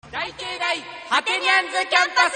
大経大ハテニャンズキャンパ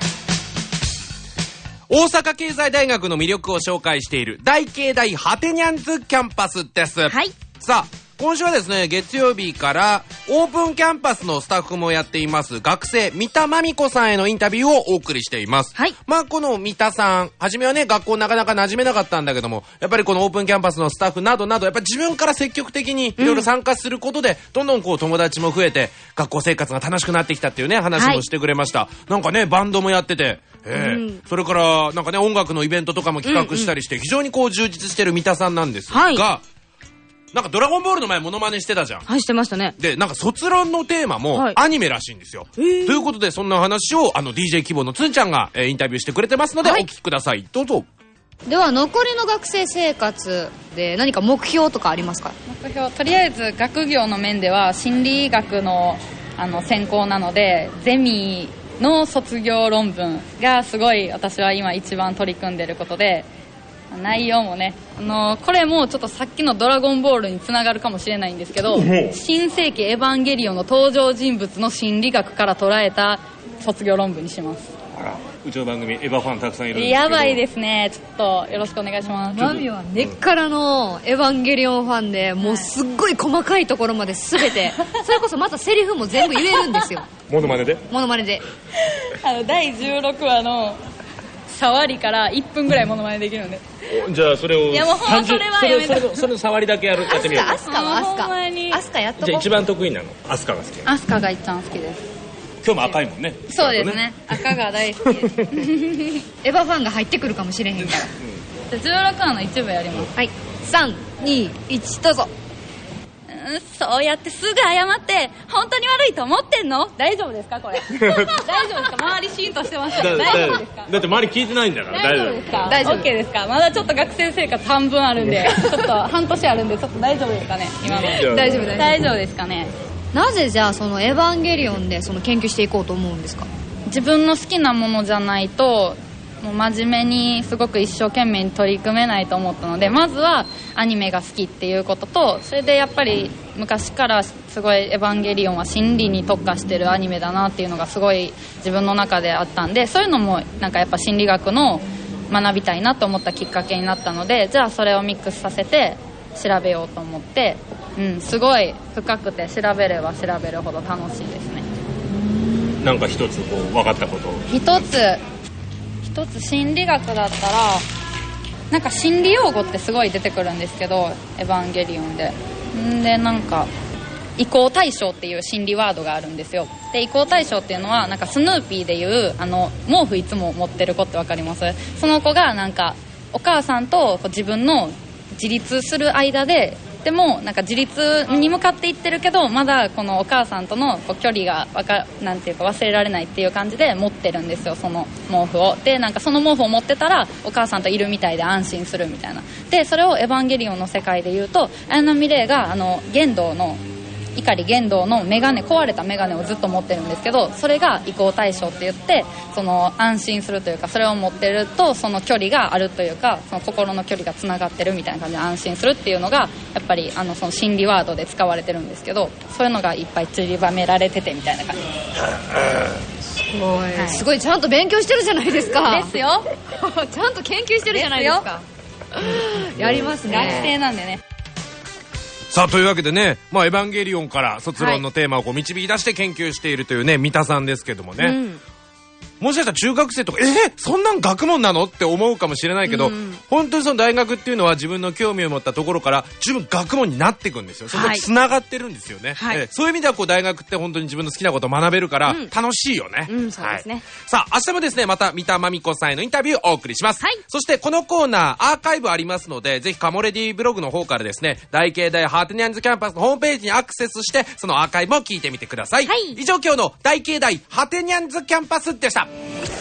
ス。 大阪経済大学の魅力を紹介している大経大ハテニャンズキャンパスです。 はい。 さあ、今週はですね、月曜日からオープンキャンパスのスタッフもやっています学生三田真美子さんへのインタビューをお送りしています。 はい。 まあこの三田さん、初めはね、学校なかなか馴染めなかったんだけども、やっぱりこのオープンキャンパスのスタッフなどなど、やっぱり自分から積極的にいろいろ参加することで、どんどんこう友達も増えて、学校生活が楽しくなってきたっていうね、話もしてくれました。なんかね、バンドもやってて、それからなんかね、音楽のイベントとかも企画したりして、非常にこう充実してる三田さんなんですが、 はい、 なんかドラゴンボールの前モノマネしてたじゃん。 はい、してましたね。 で、なんか卒論のテーマもアニメらしいんですよ。ということで、そんな話をDJ 希望のつんちゃんが、インタビューしてくれてますので、お聞きください。どうぞ。 では残りの学生生活で何か目標とかありますか？ 目標、とりあえず学業の面では心理学の専攻なので、ゼミの卒業論文がすごい私は今一番取り組んでることで、内容もね、これもちょっとさっきのドラゴンボールにつながるかもしれないんですけど、新世紀エヴァンゲリオンの登場人物の心理学から捉えた卒業論文にします。 あら、うちの番組エヴァファンたくさんいるんですけど、 やばいですね。ちょっとよろしくお願いします。 マミは根っからのエヴァンゲリオンファンで、もうすっごい細かいところまで全て、それこそまたセリフも全部言えるんですよ。 モノマネで第16話の触りから1分ぐらいモノマネできるんで。 じゃあそれを、 いやもうほんまそれはやめた。 それの触りだけやってみよう。 アスカはアスカやっとこう。 じゃあ一番得意なのアスカが好き。 アスカが一番好きです。 今日も赤いもんね。 そうですね、赤が大好きです。 エヴァファンが入ってくるかもしれへんから、 じゃあ16話の一部やります。 はい、3、2、1、どうぞ。 そうやってすぐ謝って本当に悪いと思ってんの？大丈夫ですかこれ？大丈夫ですか？周りシーンとしてますけど大丈夫ですか？ だって周り聞いてないんだから。 大丈夫ですか？ 大丈夫。 OK ですか？まだちょっと学生生活半分あるんでちょっと半年あるんで、ちょっと大丈夫ですかね今の。 大丈夫大丈夫ですかね。 なぜじゃあそのエヴァンゲリオンでその研究していこうと思うんですか？ 自分の好きなものじゃないともう真面目にすごく一生懸命に取り組めないと思ったので、まずはアニメが好きっていうことと、それでやっぱり昔からすごいエヴァンゲリオンは心理に特化してるアニメだなっていうのがすごい自分の中であったんで、そういうのもなんかやっぱ心理学の学びたいなと思ったきっかけになったので、じゃあそれをミックスさせて調べようと思って、すごい深くて調べれば調べるほど楽しいですね。 なんか一つこう分かったこと。 一つ心理学だったらなんか心理用語ってすごい出てくるんですけど、エヴァンゲリオンでなんか移行対象っていう心理ワードがあるんですよ。で移行対象っていうのはなんかスヌーピーでいう毛布いつも持ってる子ってわかります？その子がなんかお母さんと自分の自立する間でもなんか自立に向かっていってるけど、まだこのお母さんとの距離がなんていうか忘れられないっていう感じで持ってるんですよ、その毛布を。でなんかその毛布を持ってたらお母さんといるみたいで安心するみたいな。でそれをエヴァンゲリオンの世界で言うと、綾波レイが碇玄道の壊れたメガネをずっと持ってるんですけど、それが移行対象って言って、その安心するというか、それを持ってるとその距離があるというか、その心の距離がつながってるみたいな感じで安心するっていうのがやっぱりその心理ワードで使われてるんですけど、そういうのがいっぱい散りばめられててみたいな感じです。 すごいちゃんと勉強してるじゃないですか。 ですよちゃんと研究してるじゃないですか。やりますね。 学生なんでね。 さあ、というわけでね、エヴァンゲリオンから卒論のテーマをこう導き出して研究しているというね、三田さんですけどもね。もしかしたら中学生とかそんなん学問なのって思うかもしれないけど、本当にその大学っていうのは自分の興味を持ったところから十分学問になっていくんですよ。そこに繋がってるんですよね。そういう意味ではこう大学って本当に自分の好きなことを学べるから楽しいよね。 そうですね。 さあ、明日もですね、また三田真美子さんへのインタビューをお送りします。そしてこのコーナーアーカイブありますので、ぜひカモレディブログの方からですね、大経大ハーテニャンズキャンパスのホームページにアクセスしてそのアーカイブを聞いてみてください。以上、今日の大経大ハーテニャンズキャンパスでした。